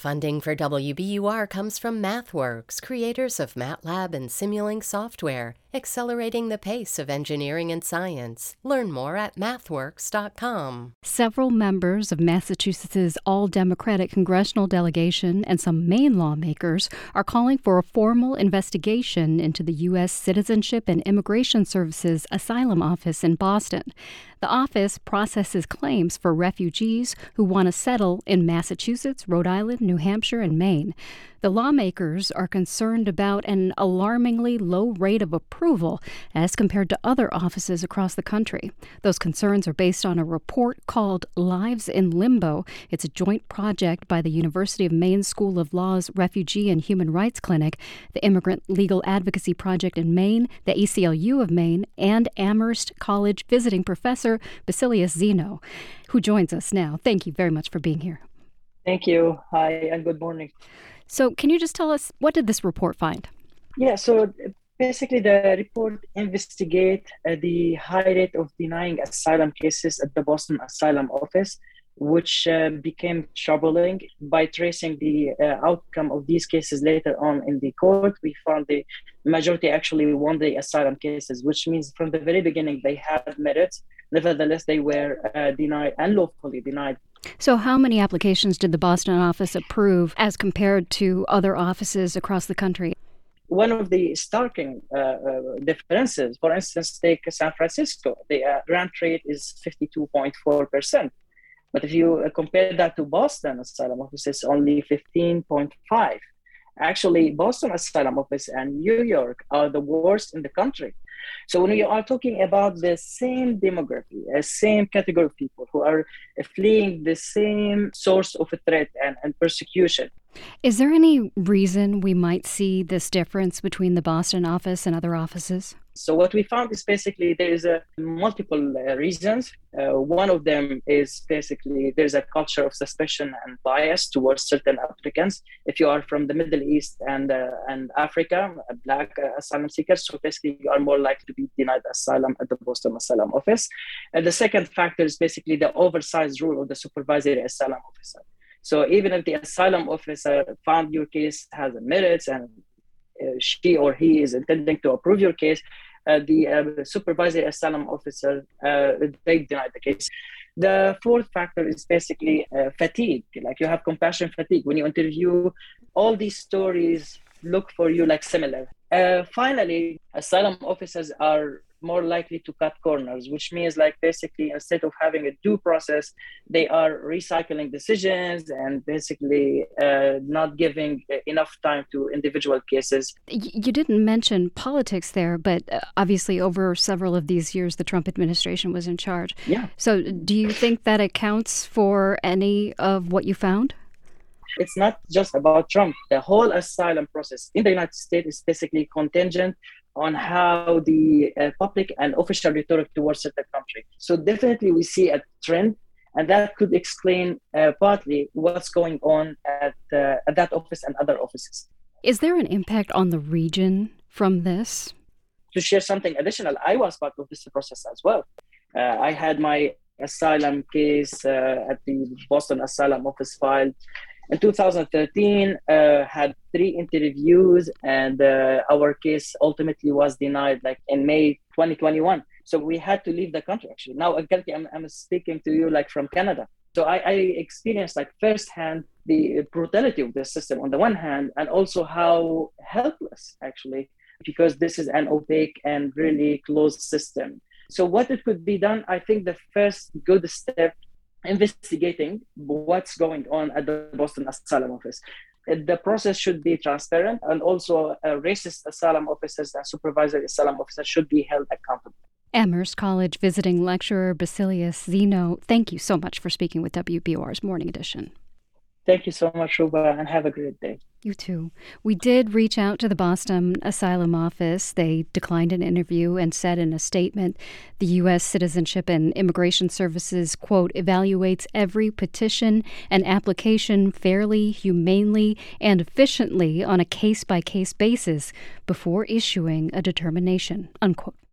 Funding for WBUR comes from MathWorks, creators of MATLAB and Simulink software, accelerating the pace of engineering and science. Learn more at mathworks.com. Several members of Massachusetts' all-Democratic congressional delegation and some Maine lawmakers are calling for a formal investigation into the U.S. Citizenship and Immigration Services Asylum Office in Boston. The office processes claims for refugees who want to settle in Massachusetts, Rhode Island, New Hampshire, and Maine. The lawmakers are concerned about an alarmingly low rate of approval as compared to other offices across the country. Those concerns are based on a report called Lives in Limbo. It's a joint project by the University of Maine School of Law's Refugee and Human Rights Clinic, the Immigrant Legal Advocacy Project in Maine, the ACLU of Maine, and Amherst College visiting professor Basilius Zeno, who joins us now. Thank you very much for being here. Thank you. Hi, and good morning. So can you just tell us, what did this report find? Yeah, so basically the report investigate the high rate of denying asylum cases at the Boston Asylum Office, which became troubling. By tracing the outcome of these cases later on in the court, we found the majority actually won the asylum cases, which means from the very beginning they had merits. Nevertheless, they were denied, unlawfully denied. So how many applications did the Boston office approve as compared to other offices across the country? One of the starking differences, for instance, take San Francisco. The grant rate is 52.4%. But if you compare that to Boston Asylum Office, it's only 15.5%. Actually, Boston Asylum Office and New York are the worst in the country. So when we are talking about the same demography, a same category of people who are fleeing the same source of a threat and persecution. Is there any reason we might see this difference between the Boston office and other offices? So what we found is basically there is multiple reasons. One of them is basically there's a culture of suspicion and bias towards certain applicants. If you are from the Middle East and Africa, Black asylum seekers, so basically you are more likely to be denied asylum at the Boston Asylum Office. And the second factor is basically the oversized role of the supervisory asylum officer. So even if the asylum officer found your case has merits and she or he is intending to approve your case, the supervisory asylum officer, they denied the case. The fourth factor is basically fatigue. Like you have compassion fatigue. When you interview, all these stories look for you like similar. Finally, asylum officers are more likely to cut corners, which means like basically instead of having a due process, they are recycling decisions and basically not giving enough time to individual cases. You didn't mention politics there, but obviously over several of these years, the Trump administration was in charge. Yeah. So do you think that accounts for any of what you found? It's not just about Trump. The whole asylum process in the United States is basically contingent on how the public and official rhetoric towards the country. So definitely we see a trend, and that could explain partly what's going on at that office and other offices. Is there an impact on the region from this? To share something additional, I was part of this process as well. I had my asylum case at the Boston Asylum Office filed in 2013, had 3 interviews, and our case ultimately was denied like in May 2021. So we had to leave the country actually. Now, I'm speaking to you like from Canada. So I experienced like firsthand the brutality of the system on the one hand, and also how helpless actually, because this is an opaque and really closed system. So what it could be done, I think the first good step, investigating what's going on at the Boston Asylum Office. The process should be transparent, and also racist asylum officers and supervisory asylum officers should be held accountable. Amherst College visiting lecturer Basilius Zeno, thank you so much for speaking with WBUR's Morning Edition. Thank you so much, Ruba, and have a great day. You too. We did reach out to the Boston Asylum Office. They declined an interview and said in a statement, the U.S. Citizenship and Immigration Services, quote, evaluates every petition and application fairly, humanely, and efficiently on a case-by-case basis before issuing a determination, unquote.